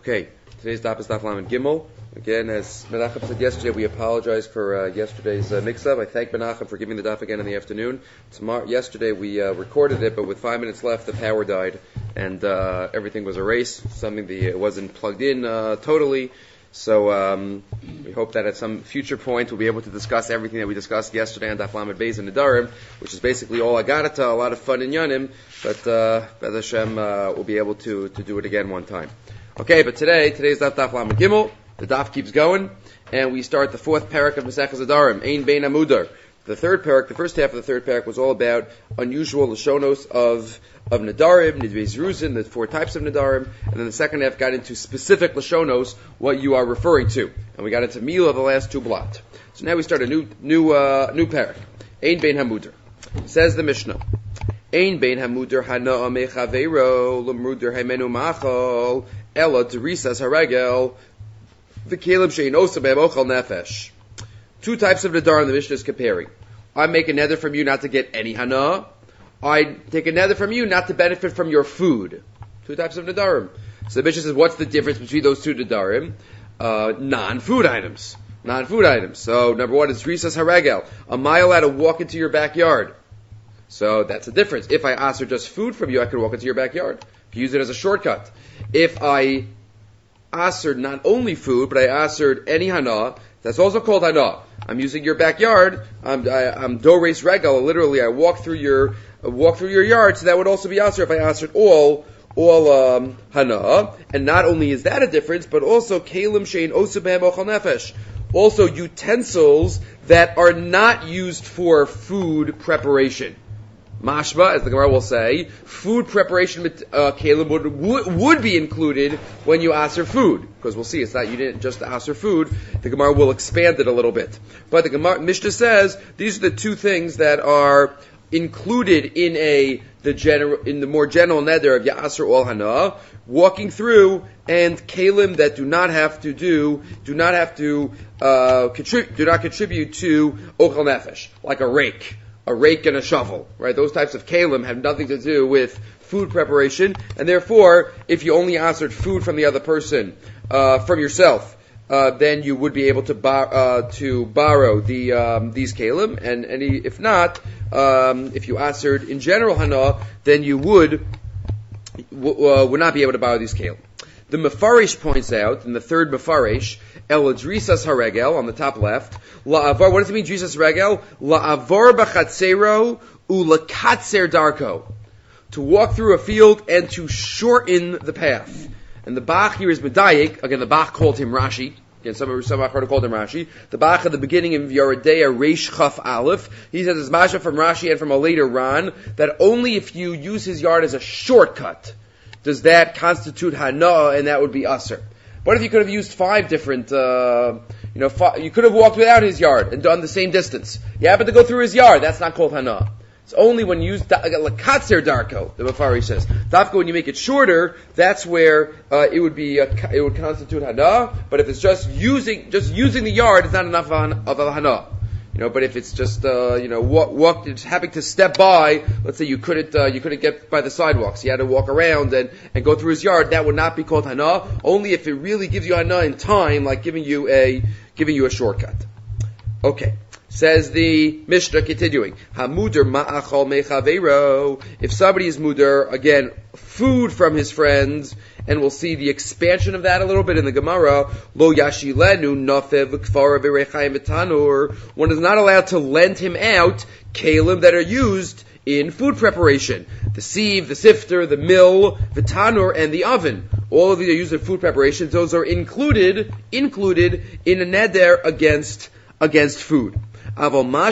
Okay, today's daf is daf Lamed Gimel. Again, as Menachem said yesterday, we apologize for yesterday's mix-up. I thank Menachem for giving the daf again in the afternoon. Yesterday we recorded it, but with 5 minutes left, the power died, and everything was erased. It wasn't plugged in totally. So we hope that at some future point we'll be able to discuss everything that we discussed yesterday on Daf Lamed Beis and Nedarim, which is basically all Agarata, a lot of fun in Yanim, but Be'ez Hashem we'll be able to do it again one time. Okay, but today's Daf Lamed Gimel. The daf keeps going, and we start the fourth parak of Maseches Nedarim, Ein Bein Hamudar. The third parak, the first half of the third parak was all about unusual Lashonos of Nedarim, Nidvei Zeruzin, the 4 types of Nedarim, and then the second half got into specific Lashonos, what you are referring to. And we got into Mila, the last 2 blot. So now we start a new parak. Ein Bein Hamudar. Says the Mishnah. Ein Bein Hamudar Hana'a Mechaveiro, L'mudar Haimenu Machal, Ela Terisas Haregel, V'Kaleb Shein Osa Be'mochal Nefesh. 2 types of Nedarim the Mishnah is comparing. I make a nether from you not to get any hana. I take a nether from you not to benefit from your food. 2 types of Nedarim. So the Mishnah says, what's the difference between those 2 Nedarim? Non-food items. Non-food items. So number 1 is Risas Haregel. Am I allowed to walk into your backyard? So that's the difference. If I ask for just food from you, I could walk into your backyard. If you use it as a shortcut. If I answered not only food, but I answered any hana, that's also called hana. I'm using your backyard. I'm do reis regal. Literally, I walk through your yard. So that would also be answered if I answered all hana. And not only is that a difference, but also kalim shein osa behem ochal nefesh. Also utensils that are not used for food preparation. Mashma, as the Gemara will say, food preparation kalim would be included when you aser food, because we'll see it's not you didn't just aser food. The Gemara will expand it a little bit, but the Gemara Mishnah says these are the 2 things that are included in the more general neder of Ya'aser Ol Hana, walking through, and kalim that do not contribute to Ochel Nefesh, like a rake and a shovel, right? Those types of kalim have nothing to do with food preparation, and therefore, if you only answered food from the other person, from yourself, then you would be able to borrow these kalim, and if not, if you answered in general hana, then you would not be able to borrow these kalim. The Mefarish points out, in the third Mefarish, El Drisas Haregel, on the top left, La'avar, what does it mean, Drisas Haregel? La'avar b'chatzero u'lakatzer darko. To walk through a field and to shorten the path. And the Bach here is Medayik, again the Bach called him Rashi, again some Achronim called him Rashi. The Bach at the beginning of Yoredeya Reish Chaf Aleph, he says it's Masha from Rashi and from a later Ran, that only if you use his yard as a shortcut, does that constitute hana, and that would be aser. What if you could have used 5 different, you could have walked without his yard and done the same distance. You happen to go through his yard, that's not called hana. It's only when you use lakatzer darko, the Mefarish says. Dafka, when you make it shorter, that's where it would constitute hana. But if it's just using the yard, it's not enough of a hana. But if it's just just having to step by, let's say you couldn't get by the sidewalks, you had to walk around and go through his yard, that would not be called hana. Only if it really gives you hana in time, like giving you a shortcut. Okay. Says the Mishnah, continuing, Hamudar ma'achal mechaveiro. If somebody is mudar, again, food from his friends, and we'll see the expansion of that a little bit in the Gemara. Lo yashilenu nafev kfara v'rechaim v'tanur. One is not allowed to lend him out kalim that are used in food preparation. The sieve, the sifter, the mill, the tanur, and the oven. All of these are used in food preparation. Those are included in a neder against food. But you're allowed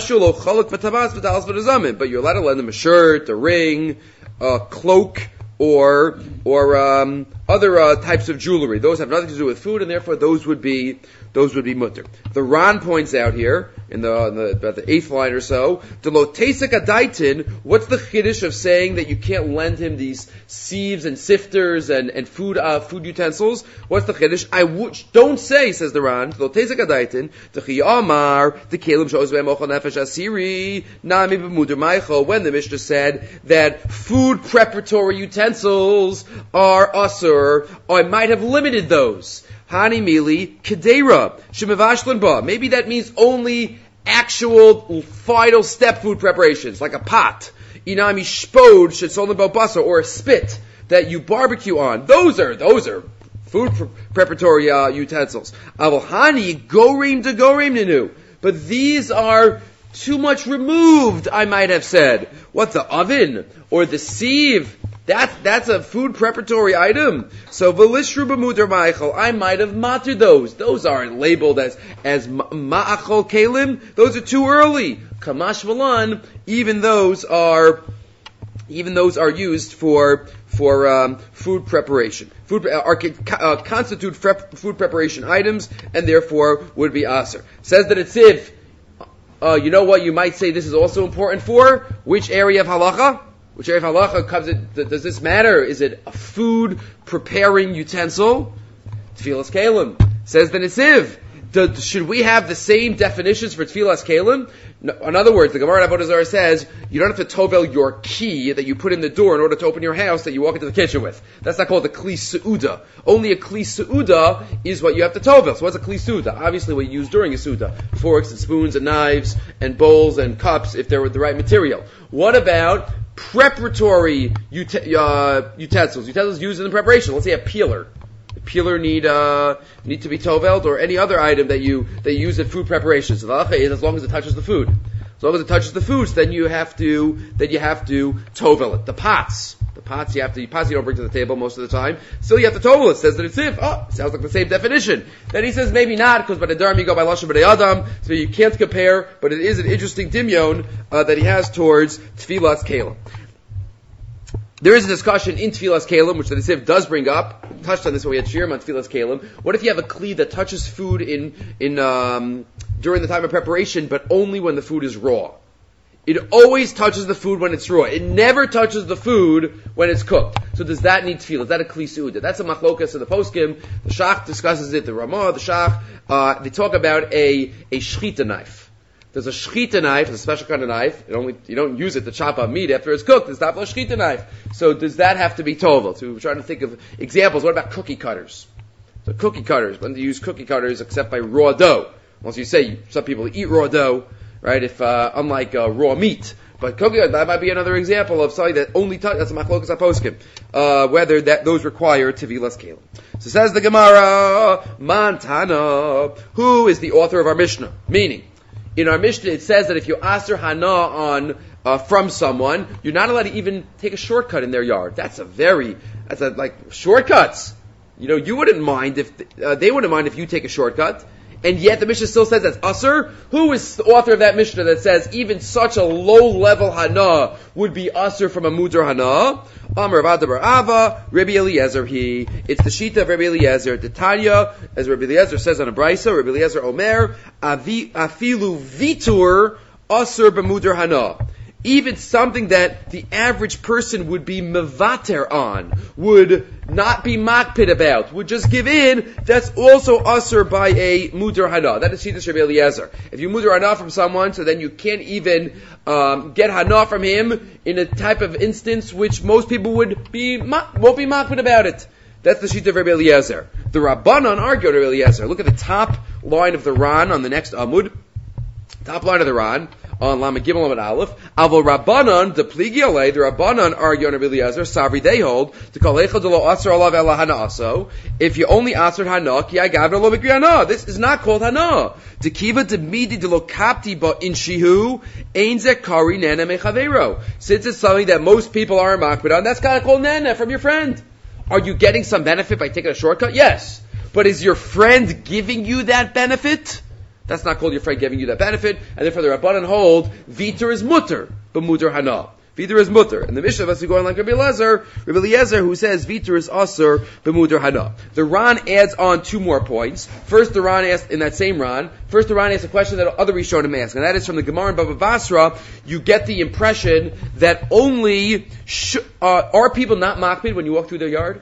to lend them a shirt, a ring, a cloak, or other types of jewelry. Those have nothing to do with food, and therefore those would be mutter. The Ran points out here in about the 8th line or so. The lotesek adaitin, what's the chiddush of saying that you can't lend him these sieves and sifters and food utensils? What's the chiddush? Don't say, says the Ran, the lotesek adaitin, the chiyamar, the kelim shows be'mochel nefesh asiri, nami b'muder maicho, when the Mishnah said that food preparatory utensils are asur, I might have limited those. Hani mili kedera shemevashlan ba. Maybe that means only actual final step food preparations, like a pot. Inami shpod shetzolin b'basa, or a spit that you barbecue on. Those are food preparatory utensils. Avohani gorim de gorim ninu. But these are too much removed, I might have said. What, the oven or the sieve? That's a food preparatory item. So v'lishru b'muder ma'achol, I might have matir those. Those aren't labeled as ma'achol kelim. Those are too early. Kamash v'lan, even those are used for food preparation. Constitute food preparation items, and therefore would be aser. Says that it's if. You know what you might say this is also important for? Which area of halacha? Which area of halacha comes in? Does this matter? Is it a food preparing utensil? Tfilas kelim. Says the Nesiv. Should we have the same definitions for tfilas kelim? No, in other words, the Gemara in Avodah Zarah says you don't have to tovel your key that you put in the door in order to open your house that you walk into the kitchen with. That's not called a kli seuda. Only a kli seuda is what you have to tovel. So what's a kli seuda? Obviously what you use during a seuda. Forks and spoons and knives and bowls and cups if they're with the right material. What about preparatory utensils? Utensils used in the preparation. Let's say a peeler. Peeler need to be toveld, or any other item that you use in food preparation. So the halacha is as long as it touches the food. As long as it touches the foods, then you have to tovel it. The pots you don't bring to the table most of the time. Still you have to tovel it. Says that it's if. Sounds like the same definition. Then he says maybe not, because by the Dharm you go by Lashon B'nei Adam, so you can't compare, but it is an interesting dimyon that he has towards Tfilas Kelim. There is a discussion in Tfilas Kelim, which the Nesiv does bring up. We touched on this when we had Shirim on Tfilas Kelim. What if you have a kli that touches food in during the time of preparation, but only when the food is raw? It always touches the food when it's raw. It never touches the food when it's cooked. So does that need tefillah? Is that a kli seuda? That's a machlokas of the poskim. The Shach discusses it. The Ramah, the Shach, they talk about a shchita knife. There's a shchita knife, a special kind of knife. You don't use it to chop up meat after it's cooked. It's not a shchita knife. So does that have to be tovel? So we're trying to think of examples. What about cookie cutters? So cookie cutters, when do you use cookie cutters except by raw dough? Once you say some people eat raw dough, right? If unlike raw meat, but cookie cutters, that might be another example of something that only that's a machlokas aposkim. Whether those require tevilas kelim. So says the Gemara, Montana, who is the author of our Mishnah? Meaning, in our Mishnah, it says that if you aser hana on from someone, you're not allowed to even take a shortcut in their yard. That's like shortcuts. You wouldn't mind if they wouldn't mind if you take a shortcut, and yet the Mishnah still says that's aser. Who is the author of that Mishnah that says even such a low level hana would be aser from a muder hana? Amar Rav Bar Ava, Rabbi Eliezer. It's the shita of Rabbi Eliezer. The Tanya, as Rabbi Eliezer says on a brisa, Rabbi Eliezer Omer, afilu vitur aser b'muder hana. Even something that the average person would be mevater on, would not be makpid about, would just give in, that's also aser by a muder hana. That is Shita Rabbi Eliezer. If you muder hana from someone, so then you can't even get hana from him in a type of instance which most people won't be makpid about it. That's the Shita of Rabbi Eliezer. The Rabbanan argue Rabbi Eliezer. Look at the top line of the Ran on the next Amud. Top line of the Ran. On Lamed Gimel Lamed Aleph, Avo Rabbanan, the Pligi Alei, the Rabbanan argue on Rabbi Eliezer, Savri they hold, to call Eichel de lo Aser Alav Ela Hana Aso, if you only Aser Hana, Ki Agavna Lo Mikri Hana. This is not called Hana. To Kiva de Midi de lo Kapti Ba in Shihu, Ein Zekari Nana Mechavero. Since it's something that most people aren't makbid on, that's kind of called Nana from your friend. Are you getting some benefit by taking a shortcut? Yes. But is your friend giving you that benefit? That's not called your friend giving you that benefit, and therefore the Rabbanan hold, Vitur is mutter, but mutter hana. Vitur is mutter. And the Mishnah is going like Rabbi Eliezer, who says Vitur is aser b'mutar hana. The Ran adds on 2 more points. First, the Ran asks, in that same Ran, asks a question that other Rishonim ask, and that is from the Gemara in Baba Basra. You get the impression that only, are people not makpid when you walk through their yard?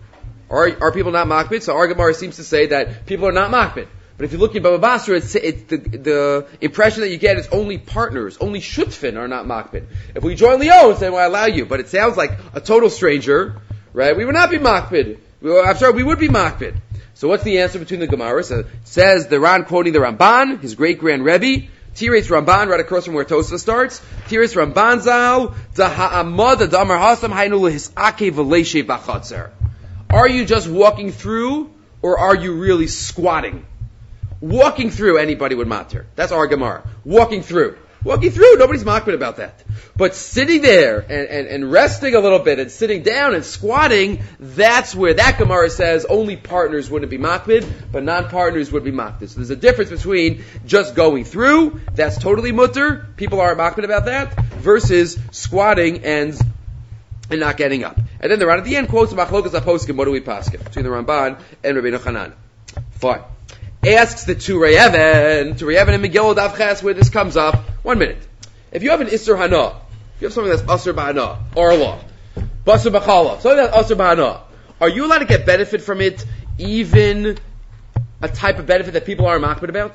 Are people not makpid? So our Gemara seems to say that people are not makpid. But if you look at Baba Basra, it's the impression that you get is only partners, only shutfin are not makpid. If we jointly own, then we'll allow you. But it sounds like a total stranger, right? We would not be makpid. We would be makpid. So what's the answer between the Gemaras? So it says the Ran quoting the Ramban, his great-grand Rebbe, Tiris Ramban, right across from where Tosfos starts. Tiris Ramban zal, Ha'amad Adamar Hasam Hainu Lehisake V'Leishe B'Chatzer. Are you just walking through, or are you really squatting? Walking through, anybody would matter. That's our Gemara. Walking through, nobody's makbid about that. But sitting there and resting a little bit and sitting down and squatting, that's where that Gemara says only partners wouldn't be makbid, but non-partners would be makbid. So there's a difference between just going through, that's totally mutter, people aren't makbid about that, versus squatting and not getting up. And then the Ran at the end quotes Machlokas HaPoskim, what do we paskin? Between the Ramban and Rabbeinu Chanan. Fine. Asks the Turei Even and Megillah Daf Ches where this comes up. 1 minute. If you have an Isser Hana, if you have something that's Asr B'Hana, or law, Basr B'Chala, something that's Asr B'Hana, are you allowed to get benefit from it, even a type of benefit that people aren't makbid about?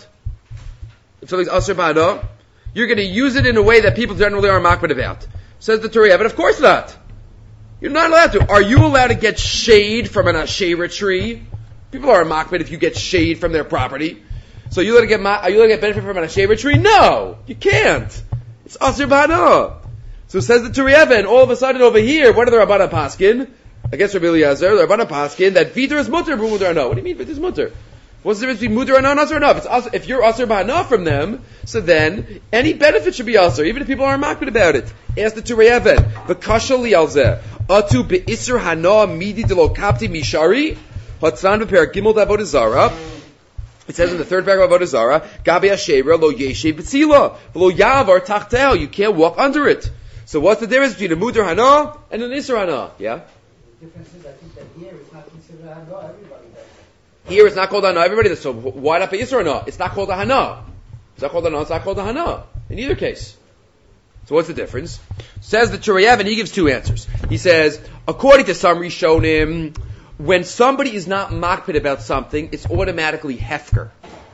If something's Asr B'Hana, you're going to use it in a way that people generally aren't makbid about. Says the Turei Even, of course not. You're not allowed to. Are you allowed to get shade from an Asherah tree? People are makbid if you get shade from their property. So are you allowed to get benefit from an Asherah tree? No, you can't. It's Asr B'Hana. So says the Turei Even, all of a sudden over here, what are the Rabbanan paskin? I guess Rabbi Eliezer, the Rabbanan paskin, that Vitur is mutter, mutter no. What do you mean Vitur is mutter? What's the difference between mutter and non-asr and enough? If you're Asr B'Hana from them, so then any benefit should be Asr, even if people aren't makbid about it. Ask the Turei Even, V'kasha li al zeh, atu be'isr hana midi de lo kapti mishari, Hatzan b'perak gimel d'avodah zara. It says in the 3rd paragraph of Avodah Zara, Gabi Hasheira lo yeshe b'tzila, lo yavar tachteo. You can't walk under it. So what's the difference between a mutar hana and an isser hana? Yeah? The difference is, I think that here it's not considered a hana, everybody does. Here it's not called a hana, everybody does. So why not be isser hana? It's not called a hana. It's not called a hana, it's not called a hana. In either case. So what's the difference? Says the Turei Even, he gives 2 answers. He says, according to some Rishonim, when somebody is not makpid about something, it's automatically hefker.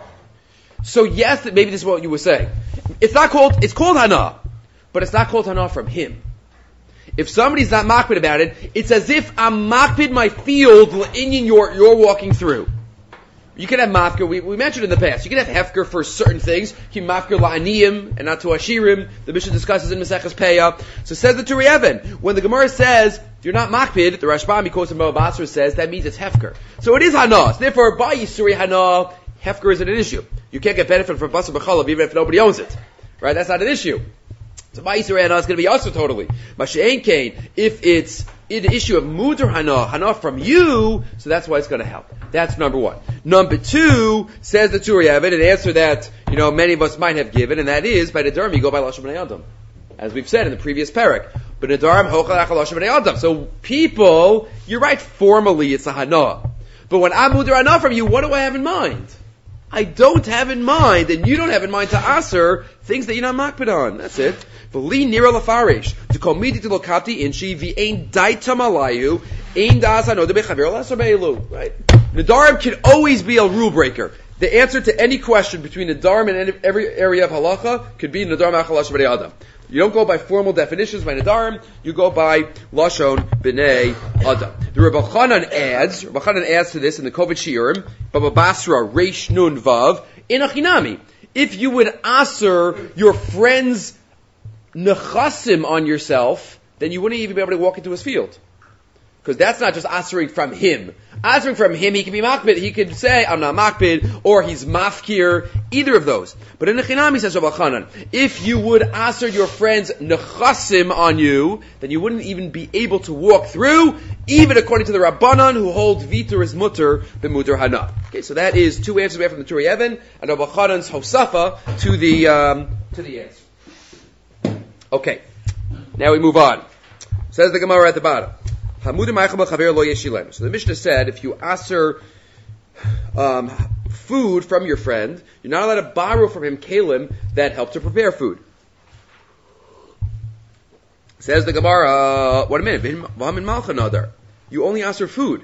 So yes, maybe this is what you were saying. It's called hana, but it's not called hana from him. If somebody's not makpid about it, it's as if I'm makpid my field in you're walking through. You can have mafker, we mentioned in the past, you can have hefker for certain things. You can mafker la'aniyim and not to ashirim. The Mishnah discusses in Maseches Peah. So says the Turei Even, when the Gemara says, you're not makpid, the Rashbam, quotes in Baba Basra, says, that means it's hefker. So it is hana. So therefore, by Yisuri hana, hefker isn't an issue. You can't get benefit from Basar B'Chalav even if nobody owns it. Right? That's not an issue. So by Yisuri hana, it's going to be also totally. Masha'en Kain, if it's in the issue of mutar hana from you, so that's why it's going to help. That's number 1. Number 2, says the Turei Even, an answer that, many of us might have given, and that is, by the Dharma, you go by Lashon B'nai Adam. As we've said in the previous parak. But Nadarim Hochal Achal Lashon B'nai Adam. So people, you're right, formally it's a hana. But when I'm mutar hana from you, what do I have in mind? I don't have in mind, and you don't have in mind to aser, things that you're not makpid on. That's it. V'li nira lafarish. To kol midi to lokati inshi, v'ein daita malayu, ein das hanoda bechavir l'asar be'elu. Right? Nadarim can always be a rule breaker. The answer to any question between Nadarim and every area of halacha could be Nadarim Achal Lashon B'nai Adam. You don't go by formal definitions by Nadarim, you go by Lashon B'nai Adam. The Rebbe Chanan adds to this in the Kovet Shiurim, Baba Basra, Reish Nun Vav, in Achinami. If you would aser your friend's nechasim on yourself, then you wouldn't even be able to walk into his field. Because that's not just asering from him. Asering from him, he can be makbid. He could say, I'm not makbid, or he's mafkir, either of those. But in the Chinam, he says, Rabbi Chanan, if you would aser your friend's nechasim on you, then you wouldn't even be able to walk through, even according to the Rabbanan, who hold Vitur is mutter, b'mutar hana. Okay, so that is 2 answers we have from the Turei Even, and Rabbi Chanan's Hosafa to the answer. Okay. Now we move on. Says the Gemara at the bottom. So the Mishnah said, if you aser food from your friend, you're not allowed to borrow from him kalim that help to prepare food. Says the Gemara, what a minute, you only aser food.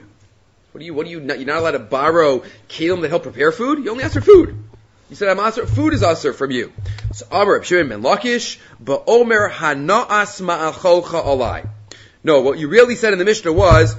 You're not allowed to borrow kalim that help prepare food? You only aser food. You said, food is aser from you. So, Amar Shimon ben Lakish, ba'omer hana'as ma'acholcha alai. No, what you really said in the Mishnah was,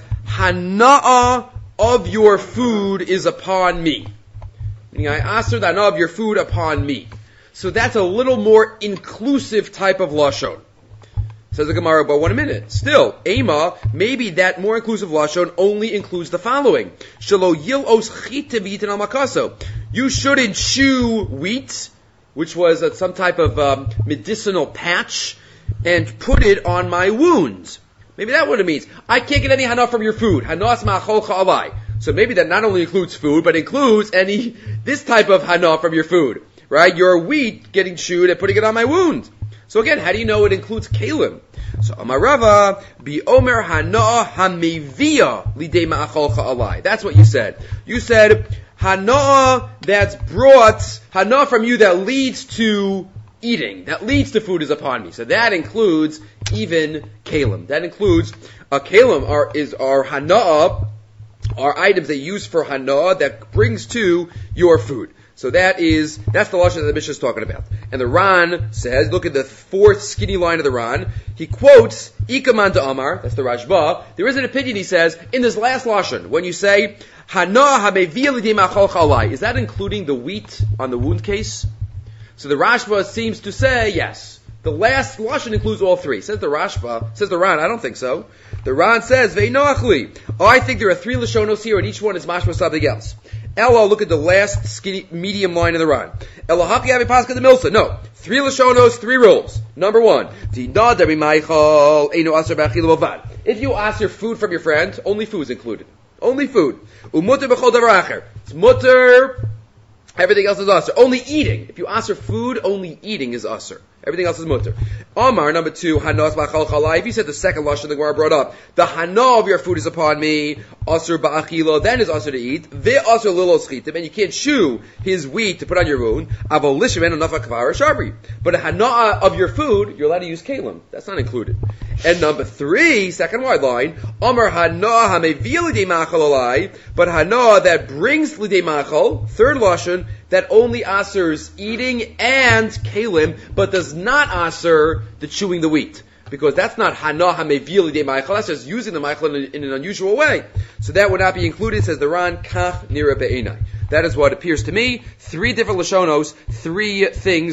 hana'ah of your food is upon me. Meaning, I aser the hana'ah of your food upon me. So that's a little more inclusive type of lashon. Says the Gemara, but wait a minute. Still, Ema, maybe that more inclusive lashon only includes the following. Shelo yil'os chita v'yitin al makaso. You shouldn't chew wheat, which was some type of medicinal patch, and put it on my wounds. Maybe that's what it means. I can't get any hana from your food. Hanas ma'acholcha alai. So maybe that not only includes food, but includes this type of hana from your food. Right? Your wheat getting chewed and putting it on my wound. So again, how do you know it includes kalim? So Amarava, bi omer hana hamevia lidei ma'acholcha alai. That's what you said. You said, hana that's brought, hana from you that leads to eating, that leads to food is upon me. So that includes even kalim. That includes kalim are hana, are items they use for hana that brings to your food. So that's the lashon that the Mishnah is talking about. And the Ran says, look at the fourth skinny line of the Ran. He quotes Ikaman de Amar, that's the Rashba. There is an opinion, he says, in this last lashon, when you say hana hamevia lidei ma'acholcha alai, is that including the wheat on the wound case? So the Rashba seems to say yes. The last lashon includes all three. Says the Rashba, says the Ran, I don't think so. The Ran says, ve'inoachli. I think there are three lashonos here, and each one is mashma something else. Ella, look at the last skinny, medium line of the Ran. Ella haki avi paska de milsa. No. Three lashonos, three rules. Number one. If you ask your food from your friend, only food is included. Only food. Umutter b'chol davar acher. It's mutter. Everything else is usher. Only eating. If you aser food, only eating is usher. Everything else is mutter. Amar, number two, hanas ba'achal chalai. If you said the second lashon the Gemara brought up, the hana of your food is upon me, usher ba'achila, then is usher to eat, ve'usher lilos chitim, and you can't chew his wheat to put on your wound, avol lishem enough kavara shabri. But a hana of your food, you're allowed to use kalim. That's not included. And number three, second wide line, Amar hana hamevia lidei machal alai, but hana that brings lidei machal, third lashon, that only asers eating and kalim, but does not aser the chewing the wheat. Because that's not hana hamevia lidei machal, that's just using the machal in an unusual way. So that would not be included, says the Ran, kach nira be'enai. That is what appears to me. Three different lashonos, three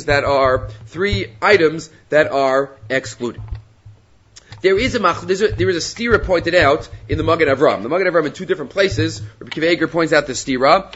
items that are excluded. There is a stira pointed out in the Magen Avram. The Magen Avram in two different places. Rabbi Akiva Eiger points out the stira.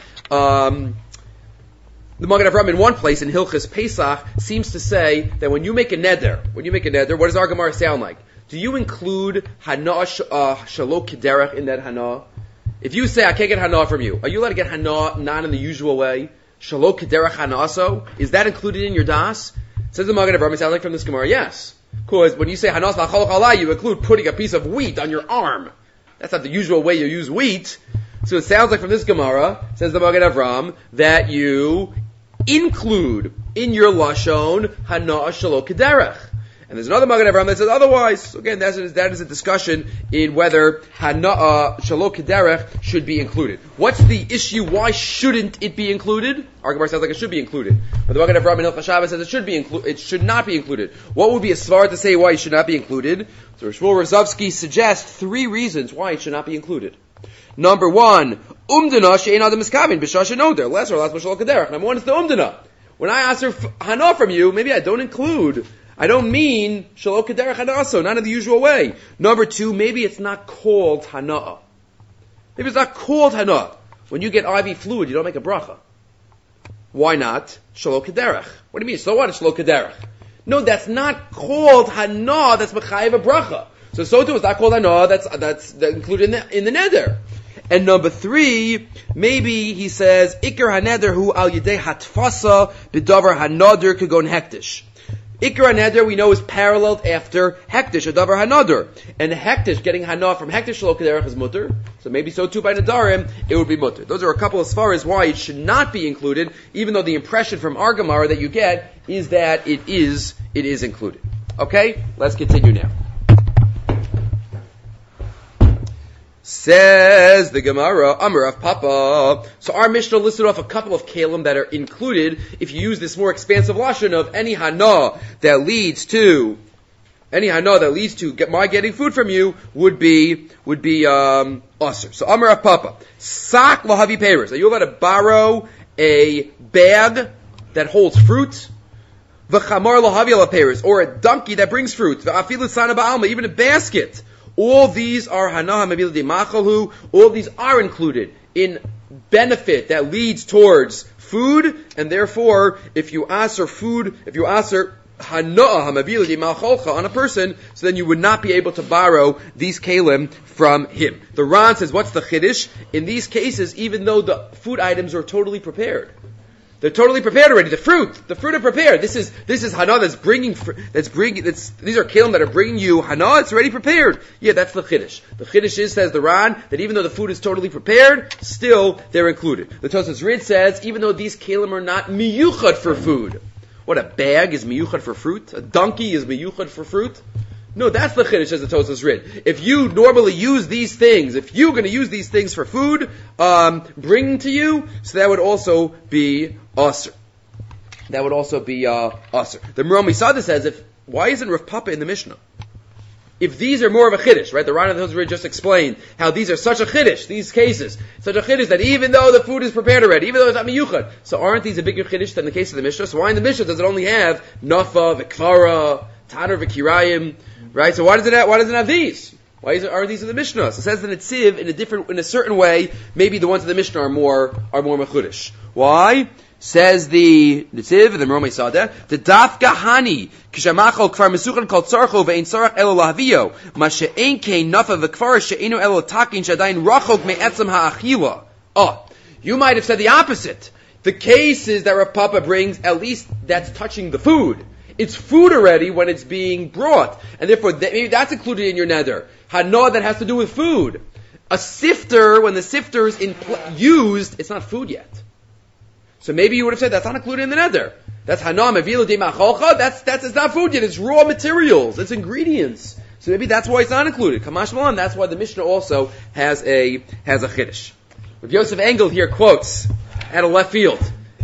The Magen Avram in one place in Hilchas Pesach seems to say that when you make a neder, what does our Gemara sound like? Do you include hana shalo kederach in that hana? If you say I can't get hana from you, are you allowed to get hana not in the usual way? Shalo kederach hanaso, is that included in your das? Says the Magen Avram. It sounds like from this Gemara, yes. Because when you say hanas v'acholach alai, you include putting a piece of wheat on your arm. That's not the usual way you use wheat. So it sounds like from this Gemara, says the Magen Avram, that you include in your lashon hana shalo kederach. And there's another Magen Avram that says otherwise. So again, that is a discussion in whether hana shalo kederach should be included. What's the issue? Why shouldn't it be included? Our Gemara sounds like it should be included, but the Magen Avram in Hilchos Shabbos says it should not be included. What would be a svar to say why it should not be included? So Shmuel Rozovsky suggests three reasons why it should not be included. Number one, umdana she'ein adam miskamin b'shashin oder lesser las b'shalo kederach. Number one is the umdana. When I ask her hana from you, maybe I don't mean shalo kederach hanaso, not in the usual way. Number two, maybe it's not called hana. Maybe it's not called hana. When you get IV fluid, you don't make a bracha. Why not? Shalo kederach. What do you mean? So what is shalo kederach? No, that's not called hana. That's mechayev a bracha. So too is not called hana. That's included in the neder. And number three, maybe he says ikar haneder hu al yedei hatfasa b'davar hanader kagon hektish. Ikra neder we know is paralleled after hektish, a davar hanadar. And hektish, getting hana from hektish shelo kederach is mutter. So maybe so too by nadarim, it would be mutter. Those are a couple as far as why it should not be included, even though the impression from our Gemara that you get is that it is included. Okay? Let's continue now. Says the Gemara, Amar of Papa. So our Mishnah listed off a couple of kalim that are included if you use this more expansive lashon of any hana that leads to my getting food from you would be usher. So Amar of Papa. Sak lahavi peiros. Are you allowed to borrow a bag that holds fruit? V'chamar lahavi ala peiros. Or a donkey that brings fruit. V'afilu sana ba'alma. Even a basket. All these are hana hamavila de machalhu. All these are included in benefit that leads towards food, and therefore, if you aser hana hamavila de machalcha on a person, so then you would not be able to borrow these kalim from him. The Ran says, what's the chiddush? In these cases, even though the food items are totally prepared, they're totally prepared already. The fruit are prepared. This is hana these are kalim that are bringing you hana. It's already prepared. Yeah, that's the chiddush. The chiddush is, says the Ran, that even though the food is totally prepared, still they're included. The Tosas Rid says, even though these kalim are not miyuchad for food. What, a bag is miyuchad for fruit? A donkey is miyuchad for fruit? No, that's the chiddush, as the Tosas Rid. If you normally use these things, if you're going to use these things for food, bringing to you, so that would also be Aser. That would also be Aser. The Merom Misada says, why isn't Rav Papa in the Mishnah? If these are more of a chiddush, right? The Ran of the Hills just explained how these are such a chiddush, these cases, such a chiddush that even though the food is prepared already, even though it's not miyuchad, so aren't these a bigger chiddush than the case of the Mishnah? So why in the Mishnah does it only have Nafa, V'Kvara, Taner, V'Kirayim, right? So why does it have these? Why are these in the Mishnah? So it says the Netziv in a certain way, maybe the ones in the Mishnah are more mechudesh. Why? Says the Netziv and the Merom Sadeh, the dafka hani kishamachol kfar mesuchan kol tzarcho ve'ein tzarach elo lahavio ma she'ein kein nafa v'kfar she'enu elo takin shadayin rachok me'etzam ha'achila. Oh, you might have said the opposite. The cases that Rav Papa brings, at least that's touching the food. It's food already when it's being brought, and therefore maybe that's included in your neder. Hana that has to do with food. A sifter, when the sifter is used, it's not food yet. So maybe you would have said that's not included in the neder. That's hana mevila de macholcha. It's not food yet. It's raw materials. It's ingredients. So maybe that's why it's not included. Kamash Malan. That's why the Mishnah also has a chiddush. Rav Yosef Engel here quotes at a left field.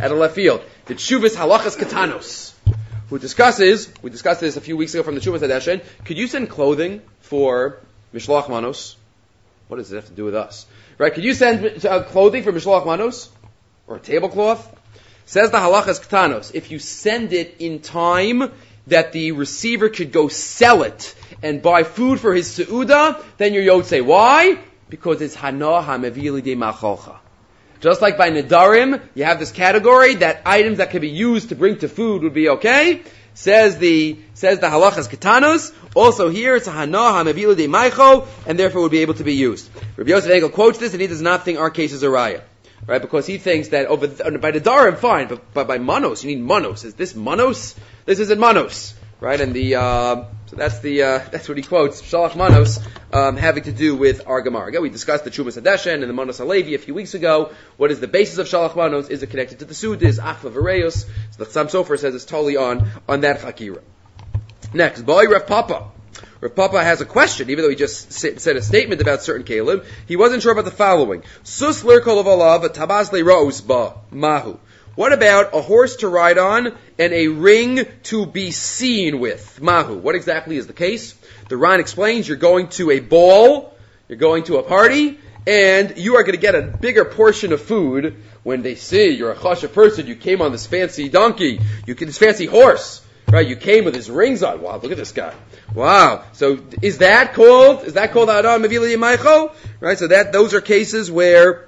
The Tshuvas Halachas Katanos, who discusses, we discussed this a few weeks ago from the Tshuvas Hadeshen, could you send clothing for Mishloach Manos? What does it have to do with us? Right? Could you send clothing for Mishloach Manos? Or a tablecloth? Says the Halachas Katanos, if you send it in time that the receiver could go sell it and buy food for his Seudah, then you're Yotzei. Why? Because it's Hana HaMevili De Macholcha. Just like by Nedarim, you have this category that items that can be used to bring to food would be okay. Says the Halachas Katanos, also here it's a Hana HaMevili De Maicho, and therefore would be able to be used. Rabbi Yosef Engel quotes this, and he does not think our case is a raya. Right, because he thinks that by the Darim, fine, but by Manos, you need Manos. Is this Manos? This isn't Manos, right? And so that's what he quotes, Shalach Manos, having to do with our Gemara. Again, we discussed the Chumas Hadeshen and the Manos Halevi a few weeks ago. What is the basis of Shalach Manos? Is it connected to the Sudas, Achva Vareus? So the Chassam Sofer says it's totally on that Chakira. Next, Boy Rav Papa. Rav Papa has a question, even though he just said a statement about certain kalim. He wasn't sure about the following. Sus lirkol olav tabaz le'ros ba mahu. What about a horse to ride on and a ring to be seen with? Mahu. What exactly is the case? The Ran explains you're going to a ball, you're going to a party, and you are going to get a bigger portion of food when they see you're a chashav person, you came on this fancy donkey, this fancy horse. Right, you came with his rings on. Wow, look at this guy. Wow. So is that called Adam Mevili Yemaicho? Right, so those are cases where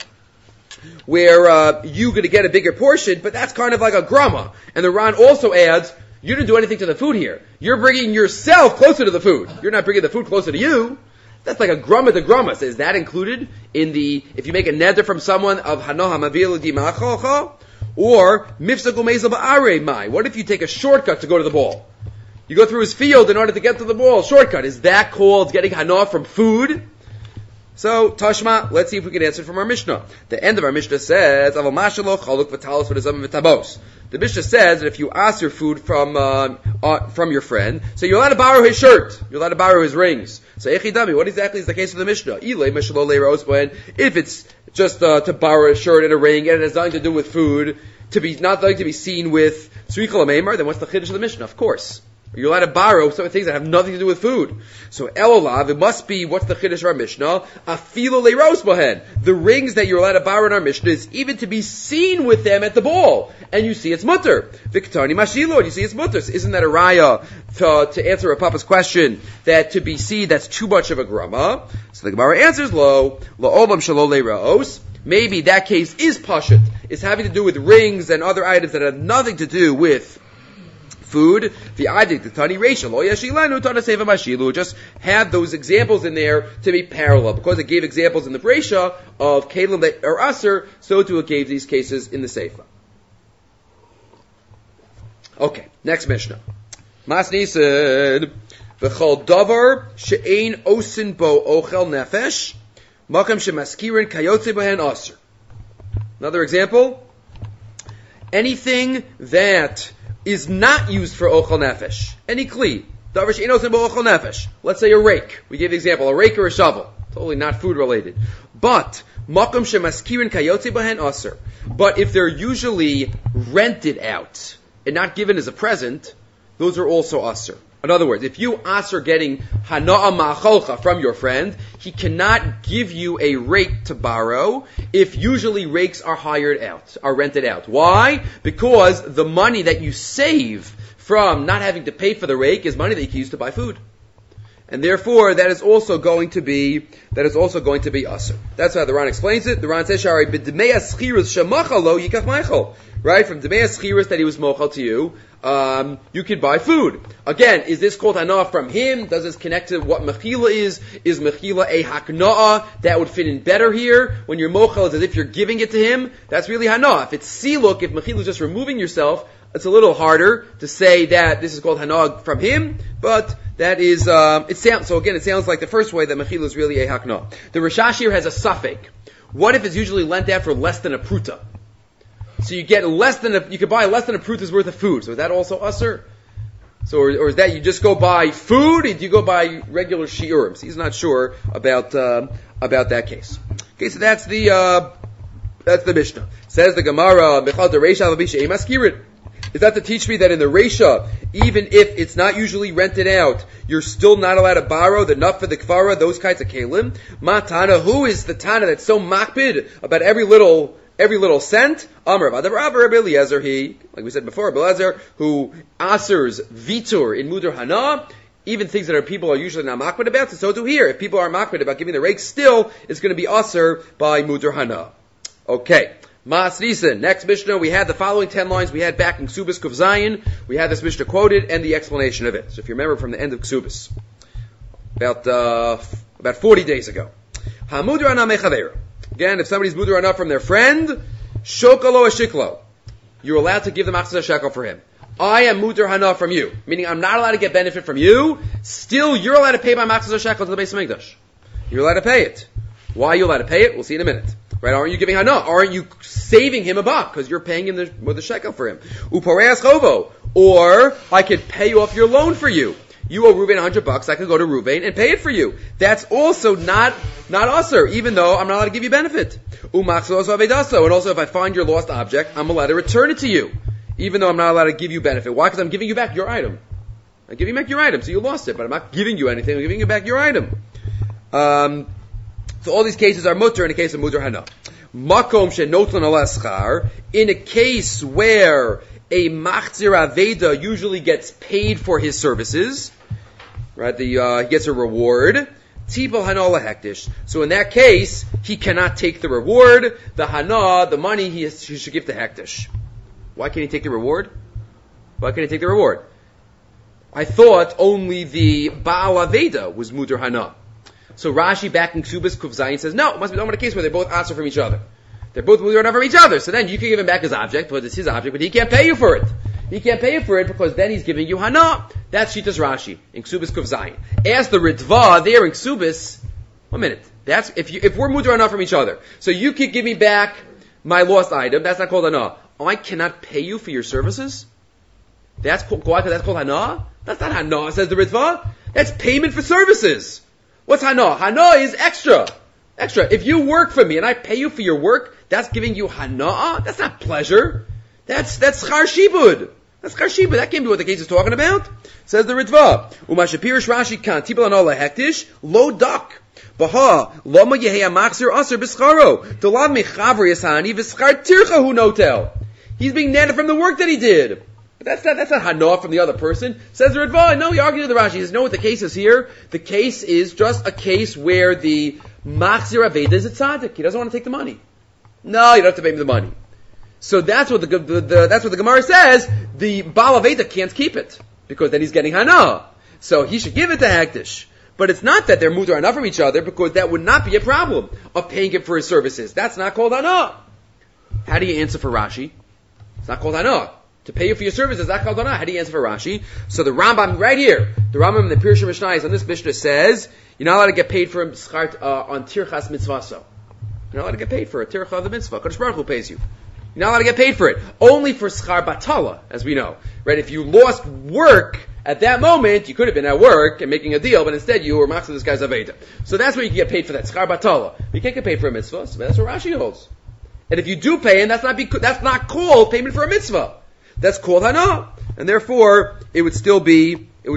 you're going to get a bigger portion, but that's kind of like a grama. And the Ran also adds, you didn't do anything to the food here. You're bringing yourself closer to the food. You're not bringing the food closer to you. That's like a grama to grama. So is that included in if you make a neder from someone of Hanoha Mevili Yemaicho? Or, mifsagul mezel ba'arei mai. What if you take a shortcut to go to the ball? You go through his field in order to get to the ball. Shortcut. Is that called getting hana from food? So, Tashma, let's see if we can answer from our Mishnah. The end of our Mishnah says, the Mishnah says that if you ask your food from your friend, so you're allowed to borrow his shirt, you're allowed to borrow his rings. So, Echidami, what exactly is the case of the Mishnah? If it's just to borrow a shirt and a ring, and it has nothing to do with food, not to be seen with Tzricha L'Meimar, then what's the Chiddush of the Mishnah? Of course. You're allowed to borrow some things that have nothing to do with food. So, Elolav, it must be, what's the Chiddush of our Mishnah? Afilo leiros bohen. The rings that you're allowed to borrow in our Mishnah is even to be seen with them at the ball. And you see it's mutter. Viktani mashilo, and you see it's mutter. So isn't that a raya to answer a papa's question that to be seen, that's too much of a grama? So the Gemara answers, lo olam shalo leiros. Maybe that case is pashut. It's having to do with rings and other items that have nothing to do with food. The idik, the tani reisha, lo yashilanu tana seva mashilu. Just have those examples in there to be parallel. Because it gave examples in the reisha of kelim that are aser, so too it gave these cases in the seifa. Okay, next Mishnah. Masni said, v'chol davar she'ein osin bo ochel nefesh, makam shemaskirin kayotze bohen aser. Another example. Anything that is not used for ochel nefesh. Any kli. Davar she'ein osin bo ochel nefesh. Let's say a rake. We gave the example, a rake or a shovel. Totally not food related. But, makam shemaskirin kayotze bohen aser. But if they're usually rented out, and not given as a present, those are also aser. In other words, if you aser getting hana'a ma'acholcha from your friend, he cannot give you a rake to borrow if usually rakes are hired out, are rented out. Why? Because the money that you save from not having to pay for the rake is money that you can use to buy food. And therefore, that is also going to be aser. That's how the Ran explains it. The Ran says, "Shari b'dmei aschirus shemacha lo yikach meichel." Right, from dmei aschirus that he was mochel to you, you could buy food. Again, is this called hana from him? Does this connect to what mechila is? Is mechila a hakna'a? That would fit in better here. When you're mochel, it's as if you're giving it to him. That's really hana. If it's siluk, if mechila is just removing yourself, it's a little harder to say that this is called hana from him, but that is, it sounds like the first way that mechila is really a hakna. The Rishash here has a suffix. What if it's usually lent out for less than a pruta? So you get you could buy less than a pruta's worth of food. So is that also usher? So, or is that you just go buy food, or do you go buy regular shiurim? So he's not sure about that case. Okay, so that's the Mishnah. Says the Gemara, Mechal dereisha l'bisha emaskirit. Is that to teach me that in the Reisha, even if it's not usually rented out, you're still not allowed to borrow the nut for the kfara, those kinds of kalim? Matana, who is the Tana that's so makbid about every little cent? Amr, Rabbi Eliezer, like we said before, Rabbi Eliezer, who asers vitur in muder hana, even things that people are usually not makbid about, so do here. If people are makbid about giving the rake, still, it's going to be aser by muder hana. Okay. Mas Nisan. Next Mishnah, we had the following 10 lines we had back in Ksubis Kuf Zayin. We had this Mishnah quoted and the explanation of it. So if you remember from the end of Ksubis, about 40 days ago. Hamudra ana mechaveira. Again, if somebody's mudra ana from their friend, shokalo ashiklo. You're allowed to give them achzah shekel for him. I am mudra hana from you, meaning I'm not allowed to get benefit from you. Still, you're allowed to pay my achzah shekel to the Beis Hamikdash. You're allowed to pay it. Why are you allowed to pay it? We'll see in a minute. Right? Aren't you giving hana? Aren't you saving him a buck? Because you're paying him the shekel for him. Upareas chovo. Or, I could pay off your loan for you. You owe Reuven $100, I could go to Reuven and pay it for you. That's also not usher, even though I'm not allowed to give you benefit. Umachzos avedaso. And also if I find your lost object, I'm allowed to return it to you. Even though I'm not allowed to give you benefit. Why? Because I'm giving you back your item. I'm giving back your item, so you lost it, but I'm not giving you anything, I'm giving you back your item. So all these cases are mutter in the case of mutter hana. Makom shenotlan alaschar, in a case where a machzir aveda usually gets paid for his services, right? He gets a reward. Tibal hana lahektish. So in that case, he cannot take the reward. The hana, the money, he should give to hektish. Why can't he take the reward? Why can't he take the reward? I thought only the Baal Aveda was mutter hana. So Rashi back in Ksubis Kuf Zayin says, no, it must be a case where they're both answer from each other. They're both mutter hana from each other. So then you can give him back his object, but it's his object, but he can't pay you for it. He can't pay you for it because then he's giving you hana. That's Shitas Rashi in Ksubis Kuf Zayin. Ask the Ritva there in Ksubis. 1 minute. That's if we're mutar hana from each other. So you could give me back my lost item. That's not called hana. Oh, I cannot pay you for your services. That's called hana. That's not hana. Says the Ritva. That's payment for services. What's hana? Hana is extra. Extra. If you work for me and I pay you for your work, that's giving you hana. That's not pleasure. That's schar shibud. That's schar shibud. That can't be what the case is talking about. Says the Ritva. Umashapirish Rashi kan tibel anala hektish lo dak. Baha lama yeheya machzir aser b'scharo. Dolav mechavri yasani v'schar tircha hu notel. He's being netted from the work that he did. But that's not hana from the other person. Says the Ritva. No, he argued with the Rashi. He says, no, what the case is here? The case is just a case where the machzir aveda is a tzaddik. He doesn't want to take the money. No, you don't have to pay me the money. So that's what that's what the Gemara says. The Baal Aveda can't keep it because then he's getting hana. So he should give it to Hektish. But it's not that they're mutar hana from each other because that would not be a problem of paying him for his services. That's not called hana. How do you answer for Rashi? It's not called hana. To pay you for your services, that's called hana. How do you answer for Rashi? So the Rambam right here, the Rambam in the Pirush Mishnayos on this Mishnah says you're not allowed to get paid for schar on tirchas mitzvaso. You're not allowed to get paid for a tircha of the mitzvah. Kodesh Baruch Hu pays you. You're not allowed to get paid for it. Only for schar batala, as we know. Right? If you lost work at that moment, you could have been at work and making a deal, but instead you were machzor this guy's aveda. So that's where you can get paid for that, schar batala. But you can't get paid for a mitzvah, so that's what Rashi holds. And if you do pay him, that's not called payment for a mitzvah. That's called hana. And therefore, it would still be us. You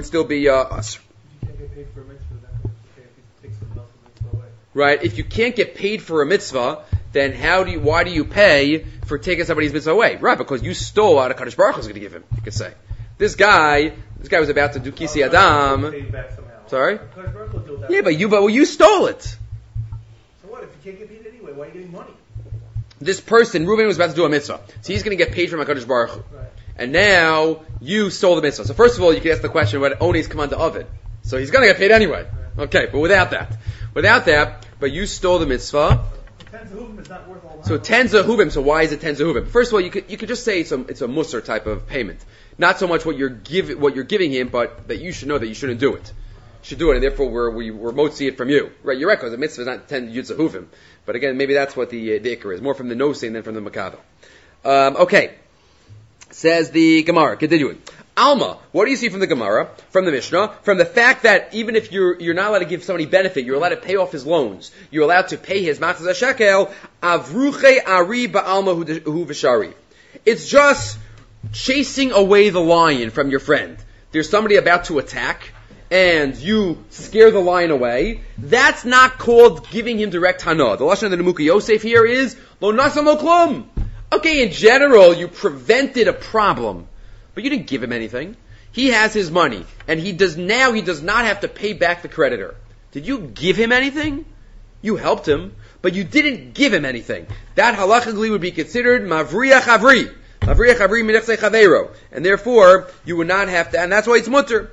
can't get paid for a mitzvah, that's what you pay if you take someone else's mitzvah away. Right? If you can't get paid for a mitzvah, then why do you pay for taking somebody's mitzvah away? Right, because you stole out of Kadosh Baruch Hu's going to give him, you could say. This guy was about to do Kisi Adam. Sorry? Yeah, but you stole it. So what, if you can't get paid anyway, why are you getting money? This person, Reuben, was about to do a mitzvah. So he's going to get paid from HaKadosh Baruch Hu. Right. And now, you stole the mitzvah. So first of all, you can ask the question, what Oni's command to Ovid. So he's going to get paid anyway. Right. Okay, but without that, but you stole the mitzvah. Ten zehuvim is not worth all that. So 10 zehuvim, so why is it 10 zehuvim? First of all, you could just say it's a musar type of payment. Not so much what you're giving him, but that you should know that you shouldn't do it. You should do it, and therefore we're motzi it from you. Right, you're right, because the mitzvah is not 10 yud zehuvim. But again, maybe that's what the ikar is. More from the nosein than from the makado. Okay. Says the Gemara, continuing. Alma, what do you see from the Gemara, from the Mishnah, from the fact that even if you're not allowed to give somebody benefit, you're allowed to pay off his loans, you're allowed to pay his machzor shekel, avruche ari ba'alma hu v'shari. It's just chasing away the lion from your friend. There's somebody about to attack, and you scare the lion away. That's not called giving him direct hana. The lashon of the Nemuka Yosef here is lo nasam lo klum. Okay, in general, you prevented a problem, but you didn't give him anything. He has his money, and he does not have to pay back the creditor. Did you give him anything? You helped him, but you didn't give him anything. That halachically would be considered mavriya chavri. Mavriya chavri minechse chaveiro. And therefore, you would not have to, and that's why it's mutter.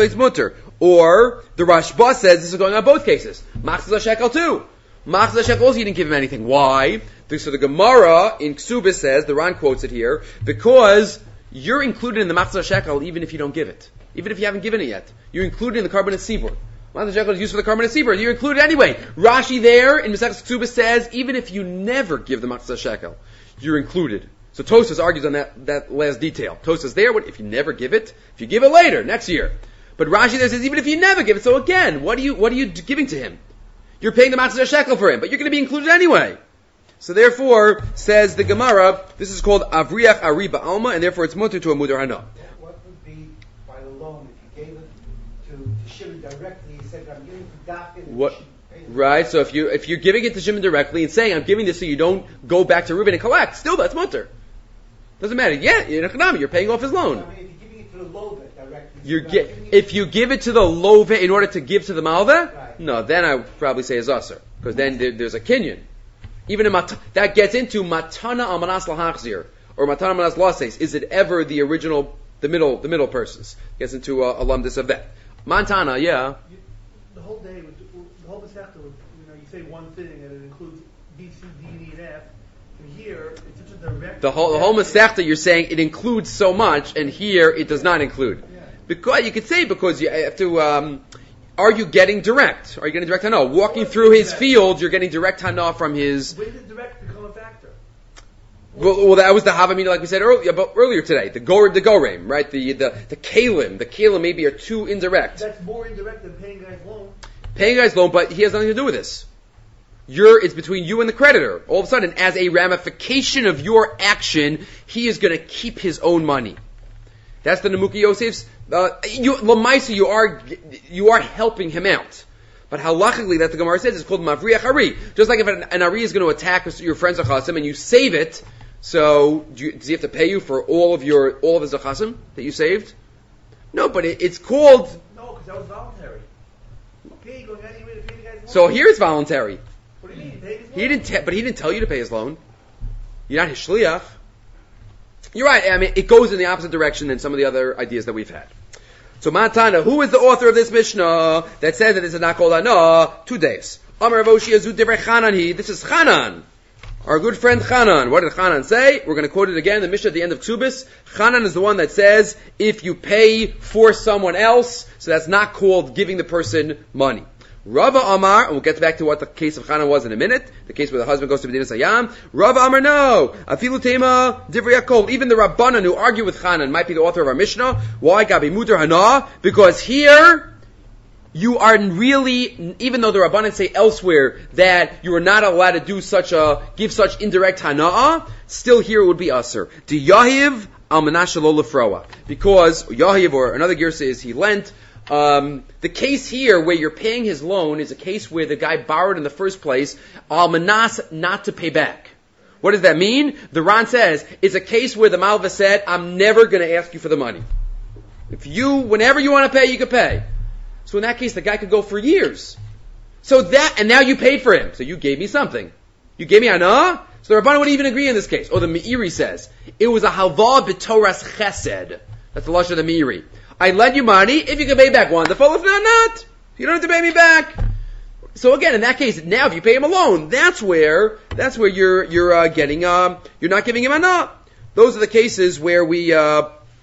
Or, the Rashba says this is going on both cases. Machzor shekel too. Machzor shekel also, you didn't give him anything. Why? So the Gemara in Ksubis says, the Ran quotes it here, because you're included in the Machzor shekel even if you don't give it. Even if you haven't given it yet. You're included in the carbon and sibur. Machzor shekel is used for the carbon and sibur. You're included anyway. Rashi there in Masechus Ksubis says, even if you never give the Machzor shekel, you're included. So Tosfos argues on that last detail. Tosfos there, if you never give it, if you give it later, next year. But Rashi there says, even if you never give it, so again, what are you giving to him? You're paying the Machzor shekel for him, but you're going to be included anyway. So therefore, says the Gemara, this is called Avriach Ari Ba'alma, and therefore it's mutter to a mudar hana. What would be by the loan if you gave it to Shimon directly? He said, I'm giving it to Dafkin. What? Right, so if you're giving it to Shimon directly and saying, I'm giving this so you don't go back to Reuben and collect, still that's mutter. Doesn't matter. Yeah, in economy, you're paying off his loan. I mean, if you're giving it to the Lova directly. If you give it to the Lova in order to give to the Malva, right. No, then I would probably say is usher. Because then there's a kinyan. Even that gets into matana amanas lahachzir or matana amanas lases. Is it ever the original, the middle person's? Gets into alumnus of that. Montana, yeah. The whole day, the whole Masechta, you say one thing and it includes B, C, D, E, and F. here, it's such a direct... The whole Masechta, you're saying it includes so much, and here it does not include. Yeah. Because you could say because you have to. Are you getting direct? Are you getting direct hana? Walking through his field, you're getting direct hana from his. When did direct become a factor? Well, that was the havamina, like we said earlier today. The goreim, right? The kalim maybe are too indirect. That's more indirect than paying guys loan. Paying a guy's loan, but he has nothing to do with this. It's between you and the creditor. All of a sudden, as a ramification of your action, he is going to keep his own money. That's the Nemuki Yosef's. Lamaisa, you are helping him out. But halachically, that the Gemara says, is called Mavriach Ari. Just like if an Ari is going to attack your friend's Achasim and you save it, so does he have to pay you for all of his Achasim that you saved? No, but it's called. No, because that was voluntary. He going anyway to pay the guy's loan. So here it's voluntary. What do you mean? He paid his loan? But he didn't tell you to pay his loan. You're not his shliach. You're right. I mean, it goes in the opposite direction than some of the other ideas that we've had. So Matana, who is the author of this Mishnah that says that this is not called Ana? 2 days. Amar Avoshi Azut Divrei Chanan. This is Chanan, our good friend Chanan. What did Chanan say? We're going to quote it again in the Mishnah at the end of Ksubis. Chanan is the one that says if you pay for someone else, so that's not called giving the person money. Rava Amar, and we'll get back to what the case of Chanan was in a minute, the case where the husband goes to B'dinas Hayam. Rava Amar, no. Afilu Tema Divrei Yakol. Even the Rabbanan who argue with Chanan might be the author of our Mishnah. Why? Gabi Mutar Hana. Because here, you are really, even though the Rabbanan say elsewhere that you are not allowed to give such indirect Hana'ah, still here it would be Asr. Di Yahiv Al Menashe Lo Lefroa. Because Yahiv, or another girsa is he lent. The case here where you're paying his loan is a case where the guy borrowed in the first place, al-manas, not to pay back. What does that mean? The Ran says, it's a case where the Malva said, I'm never going to ask you for the money. Whenever you want to pay, you can pay. So in that case, the guy could go for years. And now you paid for him. So you gave me something. You gave me ana? So the Rabbanan would even agree in this case. Or the Meiri says, it was a halva b'toras chesed. That's the lashon of the Meiri. I lend you money, if you can pay back, wonderful, if not. You don't have to pay me back. So again, in that case, now if you pay him a loan, that's where you're getting, you're not giving him ana. Those are the cases where we say,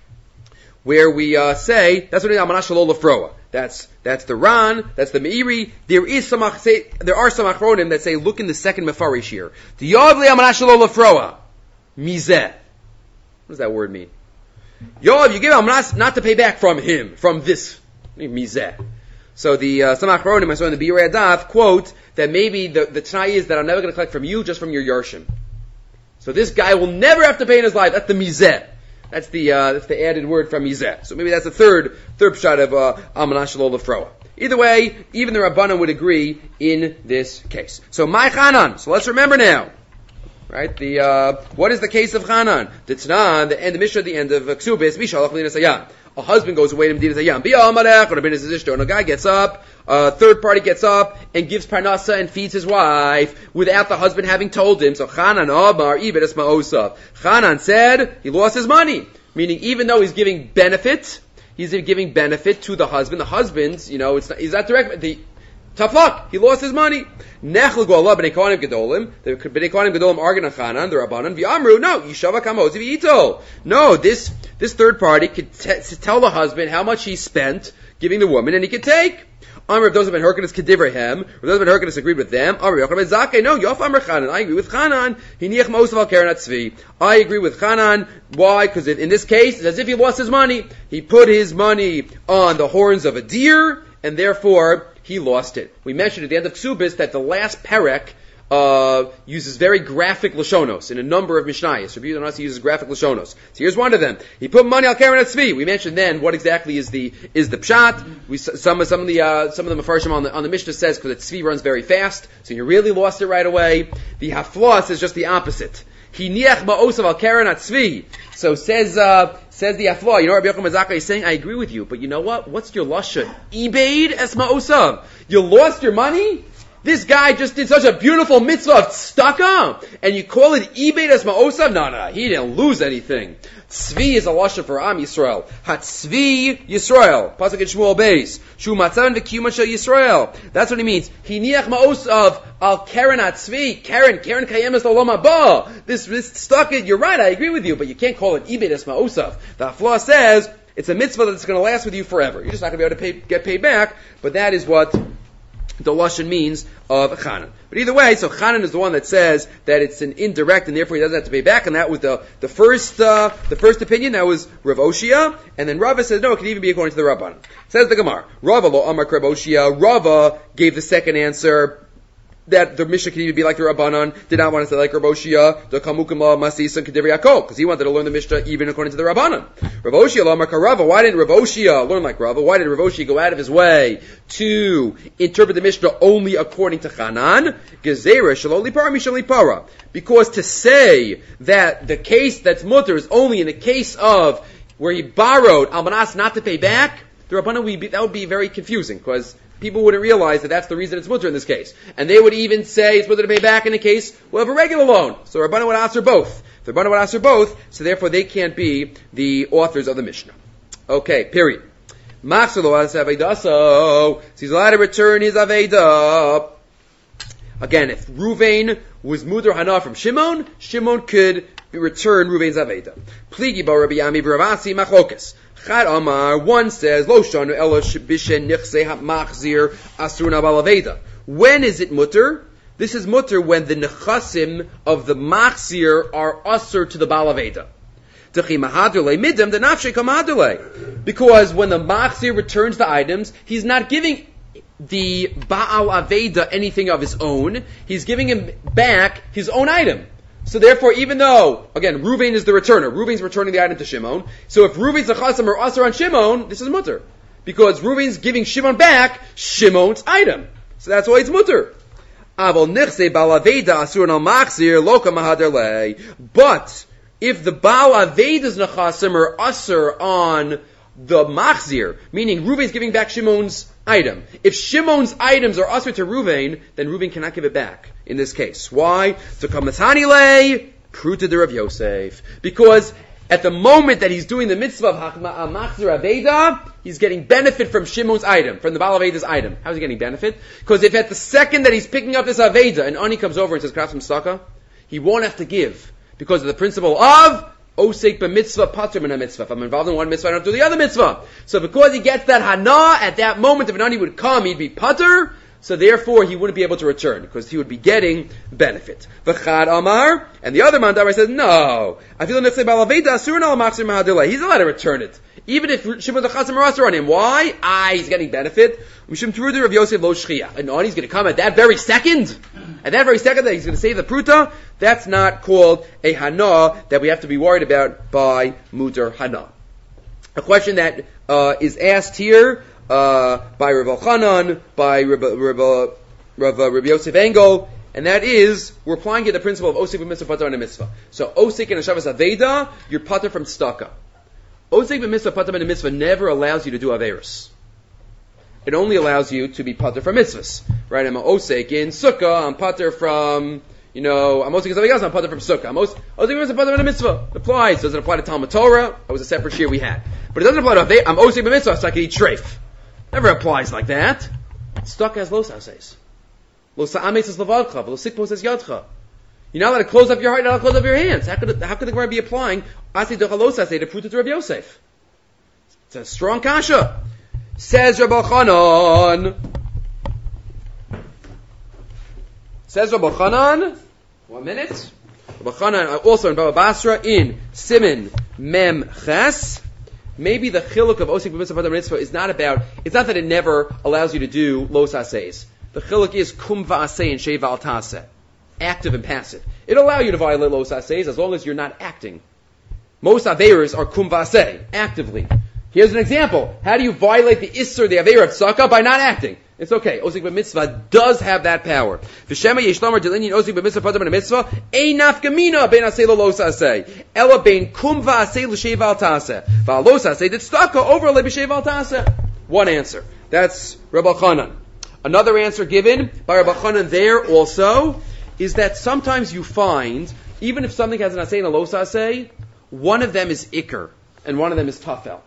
that's what it is, Amanash Lo Lefroa. That's the Ran, that's the Meiri. There are some achronim that say, look in the second Mefarish here. The Yodli Amanash Lo Lefroa. Mizeh. What does that word mean? Yoav, you give him not to pay back from him, from this mizeh. So some achronim I saw in the Biurei Adav quote that maybe the t'nai is that I'm never going to collect from you, just from your yarshim. So this guy will never have to pay in his life. That's the mizeh. That's the added word from mizeh. So maybe that's the third pshat of Amanash Lo Lefroa. Either way, even the Rabbanan would agree in this case. So my Chanan. So let's remember now. Right? What is the case of Chanan? The Tnan, the end of Mishnah, the end of Ksubis, Mishalach B'dinas Hayam. A husband goes away to B'dinas Hayam. B'yal Malach, or B'dinas Zishto, and a guy gets up, a third party gets up, and gives Parnasa and feeds his wife, without the husband having told him. So Chanan Amar, Ibed Es Ma'osav. Chanan said, he lost his money. Meaning, even though he's giving benefit to the husband. The husband's, he's not direct, tough luck. He lost his money. Nechlagu Allah b'nei Kohanim Gedolim. The b'nei Kohanim Gedolim argue on Chanan, the Rabbanan. V'amru, no, Yishava Kamozi v'yito. No, this third party could tell the husband how much he spent giving the woman, and he could take. Amr Rav Dosef ben Hyrcanus Kedivrehem. Rav Dosef ben Hyrcanus agreed with them. Amr Yochanan ben Zakkai. No, Yof Amr Chanan. I agree with Chanan. Hiniach Mosaf al Keren Tzvi. I agree with Chanan. Why? Because in this case, it's as if he lost his money. He put his money on the horns of a deer, and therefore he lost it. We mentioned at the end of Ksubis that the last perek uses very graphic lashonos in a number of mishnayos. Rabbi Yehuda uses graphic lashonos. So here's one of them. He put money al keren tzvi. We mentioned then what exactly is the pshat. Some of the Mefarshim on the Mishnah says because the tzvi runs very fast, so you really lost it right away. The haflas is just the opposite. He niach ma'osav al keren tzvi. So says the Afla, Rabbi Yochanan Zakkai is saying, I agree with you, but you know what? What's your lashon? Ibeid es ma'osav. You lost your money? this guy just did such a beautiful mitzvah of tzedakah, and you call it Ibeidas Ma'osav? No, he didn't lose anything. Tzvi is a lashon for Am Yisrael. Hatzvi Yisrael. Pasuk in Shmuel Beis. Shu matzan v'kiyuma shel Yisrael. That's what he means. Hiniach Ma'osav al Karen Hatzvi. Karen Kayemes L'olam Haba. This tzedakah, you're right, I agree with you, but you can't call it Ibeidas Ma'osav. The Haflah says it's a mitzvah that's going to last with you forever. You're just not going to be able to get paid back, but that is what the lashon means of Chanan. But either way, so Chanan is the one that says that it's an indirect, and therefore he doesn't have to pay back. And that was the first opinion. That was Rav Oshia, and then Rava says no, it can even be according to the Rabban. Says the Gemara, Rava lo amar Rav Oshia. Rava gave the second answer, that the Mishnah could even be like the Rabbanan, did not want to say like Rav Oshia, the Kamukama Masisan Kedivri Yaakov, because he wanted to learn the Mishnah even according to the Rabbanan. Rav Oshia lo amar Rava. Why didn't Rav Oshia learn like Rava? Why did Rav Oshia go out of his way to interpret the Mishnah only according to Chanan? Gezerah shelo lipara mishel lipara. Because to say that the case that's mutter is only in the case of where he borrowed almanas not to pay back, the Rabbanan that would be very confusing, because people wouldn't realize that that's the reason it's mutter in this case. And they would even say it's mutter to pay back in a case we'll have a regular loan. So Rabbanan would answer both. The Rabbanan would answer both, so therefore they can't be the authors of the Mishnah. Okay, period. Machsalo as Avedaso. So he's allowed to return his Aveda. Again, if Ruvain was mutter hana from Shimon, Shimon could return Ruvain's Aveda. Pligi ba Rabbi Yami b'Ravasi machlokas. Chad Amar, one says, Lo shanu elo bishen nichse machzir asruna balaveda. When is it mutter? This is mutter when the nechasim of the machzir are asur to the balaveda. Because when the machzir returns the items, he's not giving the Baal Aveda anything of his own. He's giving him back his own item. So therefore, even though, again, Ruvain is the returner, Ruvain's returning the item to Shimon. So if Ruvain's nechasim are asur on Shimon, this is mutter. Because Ruvain's giving Shimon back Shimon's item. So that's why it's mutter. But if the Baal Aveda's nechasim are asur on the machzir, meaning Ruvain's giving back Shimon's item. If Shimon's items are asur to Ruvain, then Ruvain cannot give it back in this case. Why? Pruta de Rav Yosef. Because at the moment that he's doing the mitzvah of machzir Aveda, he's getting benefit from Shimon's item, from the Baal Aveda's item. How is he getting benefit? Because if at the second that he's picking up this Aveda, and Ani comes over and says, "Can I have some tzedakah?" he won't have to give. Because of the principle of Osek b'mitzvah patur min mitzvah. If I'm involved in one mitzvah, I don't do the other mitzvah. So because he gets that hana at that moment, if an ani would come, he'd be patur. So therefore, he wouldn't be able to return because he would be getting benefit. V'chad amar, and the other man Dabar says, no, I feel nefsei balaveda asur al machzir mahadilei. He's allowed to return it, even if Shimon the chasim are asur on him. Why? He's getting benefit. Mishum truder of Yosef lo shchia. And he's going to come at that very second. At that very second that he's going to save the pruta, that's not called a hana that we have to be worried about by muter hana. A question that is asked here by Rav Elchanan, by Rav Yosef Engel, and that is, we're applying here the principle of osik b'mitzvah pater and a mitzvah. So osik and a shavas aveda, you're pater from tzedakah. Osik b'mitzvah pater and a mitzvah never allows you to do averos. It only allows you to be pater from mitzvahs. Right? I'm an osik in sukkah, I'm pater from, I'm osik in something else, I'm pater from sukkah. I'm osik b'mitzvah pater and a mitzvah. It applies. Does it apply to Talmud Torah? That was a separate shir we had. But it doesn't apply to aveda. I'm osik b'mitzvah, so I can eat treif. Never applies like that. Tzedakah has lo sa'aseis. Lo sa'ames is levadcha, lo sikpos is yadcha. You're not allowed to close up your heart, you're not allowed to close up your hands. How could the Gemara be applying asei docha lo sa'asei to pruta to Rav Yosef? It's a strong kasha. Says Rabbi Chanan. Says Rabbi Chanan. 1 minute. Rabbi Chanan also in Baba Basra in Siman Mem Ches. Maybe the chiluk of osik b'mitzvah pater mitzvah is not about. It's not that it never allows you to do los aseis. The chiluk is kum va'asei and shei va'al taseh, active and passive. It'll allow you to violate los aseis as long as you're not acting. Most averas are kum va'asei, actively. Here's an example. How do you violate the isser, the avera of tzedakah? By not acting. It's okay. Osik b'mitzvah does have that power. V'shema yeshlamar delinian osik b'mitzvah pater mitzvah ein nafkamina ben asei lo los asei ela ben kum va'asei l'shei v'al taseh v'al los asei that tzedakah over le b'shei v'al taseh. One answer. That's Rabbi Chanan. Another answer given by Rabbi Chanan there also is that sometimes you find, even if something has an asay and a los asay, one of them is ikr and one of them is tafel.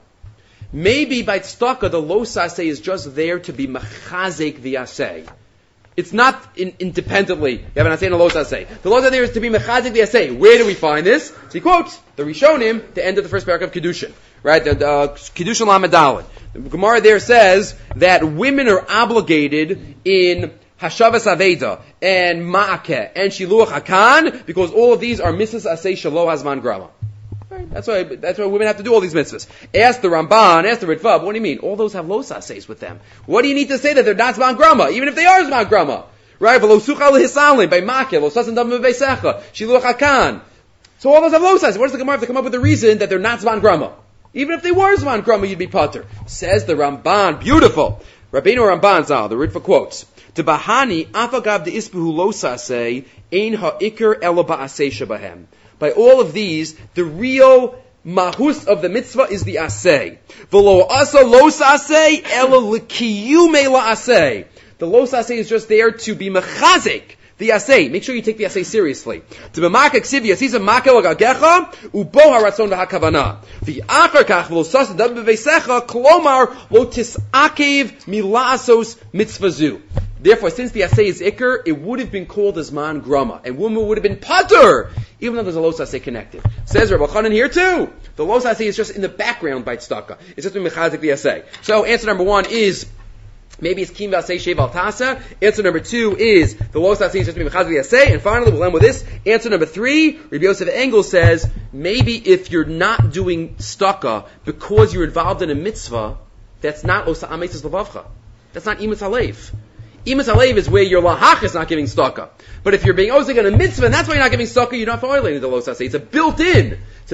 Maybe by tzedakah, the los asay is just there to be mechazek the asay. It's not independently. You have an asay and a los asay. The los asay there is to be mechazek the asay. Where do we find this? So he quotes the Rishonim, the end of the first paragraph of Kiddushin. Right? The Kiddushin Lamed Daled. The Gemara there says that women are obligated in Hashavas Aveda and Ma'akeh and Shiluach Hakan because all of these are mitzvahs asay shelo hazman grama. Right? That's why women have to do all these mitzvahs. Ask the Ramban, ask the Ritvav, what do you mean? All those have los asays with them. What do you need to say that they're not zman grama, even if they are zman grama? Right? V'lo sucha lehisalim, by Ma'akeh, lo sasan dam v'veisecha, Shiluach Hakan. So all those have los asays. What does the Gemara have to come up with a reason that they're not zman grama? Even if they were zman grama, you'd be pater. Says the Ramban, beautiful. Rabbeinu Ramban Zal, the Ritva quotes, "To bahani afagav de ispuhu losasei ein ha'ikr ela ba'asei shabahem." By all of these, the real mahus of the mitzvah is the asay. V'lo asa losasei ela l'kiyumei la'asei. The losasei is just there to be mechazik. The asay, make sure you take the asay seriously. To be makak sivi asisa makel agagecha ubo haratzon v'hakavana. V'achar kach v'lo sas dam b'veisecha klomar lo tisakev mila'asos mitzvazu. Therefore, since the asay is ikr, it would have been called as man grama, and woman would have been pater, even though there's a los asay connected. Says Rabbi Chanan here too. The los asay is just in the background by tzedakah. It's just mechazik the asay. So answer number one is maybe it's kim v'asay shev al tasa. Answer number two is the los asay is just mechazik the asay. And finally, we'll end with this. Answer number three, Rabbi Yosef Engel says maybe if you're not doing tzedakah because you're involved in a mitzvah, that's not osa ametzes levavcha. That's not imus halev. Imus halev is where your lahach is not giving tzedakah. But if you're being osik on a mitzvah, and that's why you're not giving tzedakah, you're not violating the los asay. It's a built-in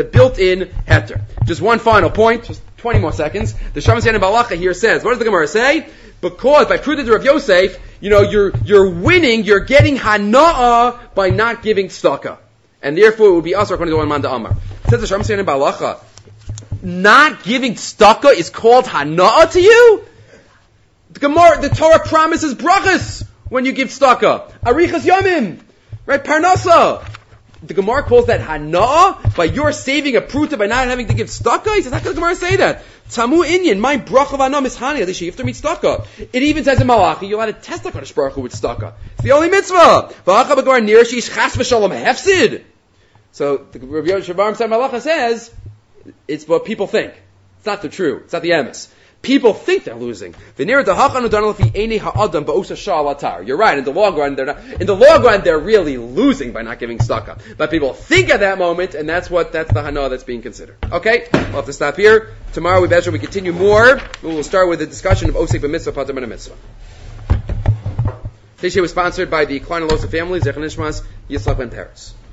heter. Just one final point, just 20 more seconds. The Shamas Yanim Balacha here says, what does the Gemara say? Because by prudence of Yosef, you're winning, you're getting hana'ah by not giving tzedakah. And therefore it would be asar according to one man da amar. Says the Shamas Yanim Balacha, not giving tzedakah is called hana'ah to you? The Torah promises brachas when you give tzedakah. Arichas yomim. Right? Parnasa. The Gemara calls that hana'ah by your saving a pruta by not having to give tzedakah. He says, how can the Gemara say that? Tamu inyan, my bracha of hana'ah is hana'ah, the sheyifter meets tzedakah. It even says in Malachi, you're allowed to test the Kadosh Baruch Hu with tzedakah. It's the only mitzvah. V'acha b'gar nir sheish chas v'shalom hefsid. So the Rabbi Yosef Malacha says, it's what people think. It's not the true. It's not the emes. People think they're losing. You're right. In the long run, they're not. In the long run, they're really losing by not giving tzedakah. But people think at that moment, and that's the hana'ah that's being considered. Okay, we'll have to stop here. Tomorrow we continue more. We will start with the discussion of osik b'mitzvah, pater b'na mitzvah. Today's show was sponsored by the Klein and Losa family, Zechon Nishmas, Yitzchak ben Peretz.